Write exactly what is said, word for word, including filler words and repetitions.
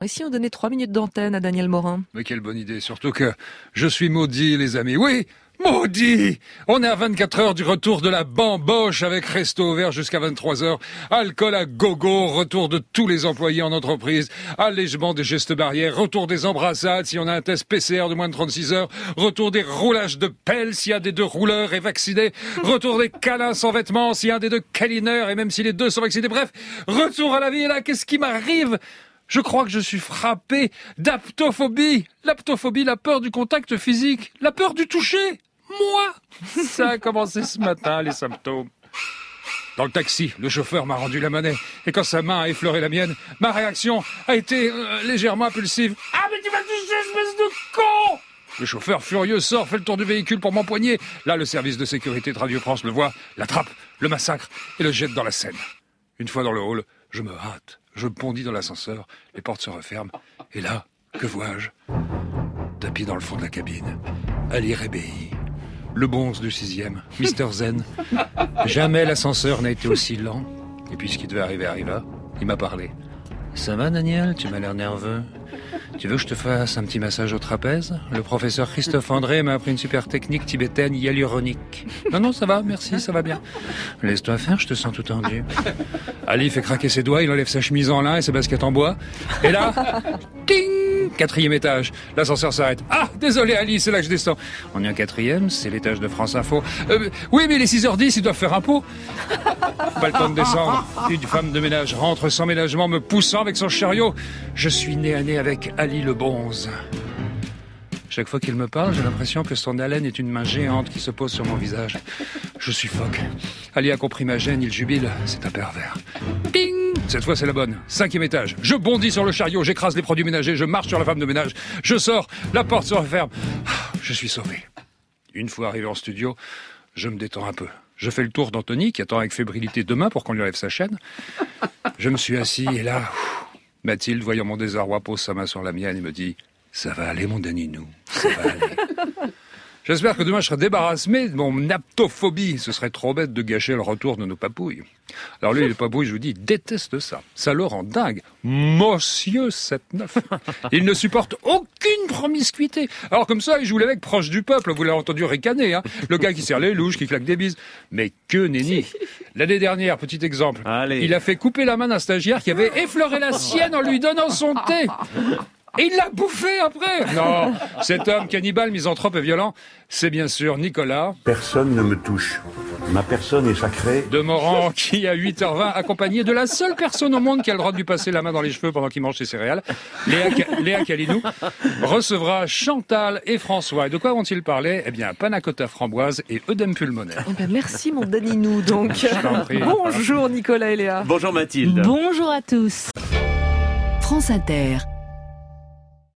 Et si on donnait trois minutes d'antenne à Daniel Morin? Mais quelle bonne idée, surtout que je suis maudit, les amis. Oui, maudit! On est à vingt-quatre heures du retour de la bamboche avec resto ouvert jusqu'à vingt-trois heures. Alcool à gogo, retour de tous les employés en entreprise, allègement des gestes barrières, retour des embrassades si on a un test P C R de moins de trente-six heures, retour des roulages de pelle s'il y a des deux rouleurs est vacciné, retour des câlins sans vêtements s'il y a un des deux câlineurs et même si les deux sont vaccinés. Bref, retour à la vie. Et là, qu'est-ce qui m'arrive? Je crois que je suis frappé d'aptophobie. L'aptophobie, la peur du contact physique, la peur du toucher. Moi, ça a commencé ce matin, les symptômes. Dans le taxi, le chauffeur m'a rendu la monnaie. Et quand sa main a effleuré la mienne, ma réaction a été euh, légèrement impulsive. « Ah, mais tu m'as touché, espèce de con !» Le chauffeur furieux sort, fait le tour du véhicule pour m'empoigner. Là, le service de sécurité de Radio France le voit, l'attrape, le massacre et le jette dans la Seine. Une fois dans le hall, je me hâte. Je bondis dans l'ascenseur, les portes se referment. Et là, que vois-je? Tapis dans le fond de la cabine, Ali Rebéi. Le bonze du sixième, Mister Zen. Jamais l'ascenseur n'a été aussi lent. Et puis ce qui devait arriver arriva. Il m'a parlé. Ça va, Daniel? Tu m'as l'air nerveux. Tu veux que je te fasse un petit massage au trapèze? Le professeur Christophe André m'a appris une super technique tibétaine hyaluronique. Non, non, ça va, merci, ça va bien. Laisse-toi faire, je te sens tout tendu. Ali fait craquer ses doigts, il enlève sa chemise en lin et ses baskets en bois. Et là, ting! Quatrième étage. L'ascenseur s'arrête. Ah, désolé Ali, c'est là que je descends. On est en quatrième, c'est l'étage de France Info. Euh, oui, mais les six heures dix, ils doivent faire un pot. Pas le temps de descendre. Une femme de ménage rentre sans ménagement, me poussant avec son chariot. Je suis nez à nez avec Ali le bonze. Chaque fois qu'il me parle, j'ai l'impression que son haleine est une main géante qui se pose sur mon visage. Je suffoque. Ali a compris ma gêne, il jubile. C'est un pervers. Ping! Cette fois, c'est la bonne. Cinquième étage. Je bondis sur le chariot, j'écrase les produits ménagers, je marche sur la femme de ménage. Je sors, la porte se referme. Je suis sauvé. Une fois arrivé en studio, je me détends un peu. Je fais le tour d'Anthony, qui attend avec fébrilité demain pour qu'on lui enlève sa chaîne. Je me suis assis et là, Mathilde, voyant mon désarroi, pose sa main sur la mienne et me dit « Ça va aller, mon Daninou, ça va aller. » J'espère que demain je serai débarrassé de mon aptophobie. Ce serait trop bête de gâcher le retour de nos papouilles. Alors lui, les papouilles, je vous dis, déteste ça. Ça le rend dingue. Monsieur sept neuf. Il ne supporte aucune promiscuité. Alors comme ça, il joue l'évêque proche du peuple. Vous l'avez entendu ricaner, hein. Le gars qui serre les louches, qui claque des bises. Mais que nenni. L'année dernière, petit exemple. Allez. Il a fait couper la main d'un stagiaire qui avait effleuré la sienne en lui donnant son thé. Et il l'a bouffé après. Non, cet homme cannibale, misanthrope et violent, c'est bien sûr Nicolas. Personne ne me touche. Ma personne est sacrée. De Morand, qui à huit heures vingt, accompagné de la seule personne au monde qui a le droit de lui passer la main dans les cheveux pendant qu'il mange ses céréales, Léa, Léa Calinou, recevra Chantal et François. Et de quoi vont-ils parler? Eh bien, panna cotta framboise et œdème pulmonaire. Eh ben, merci mon Daninou, donc. Bonjour Nicolas et Léa. Bonjour Mathilde. Bonjour à tous. France Inter.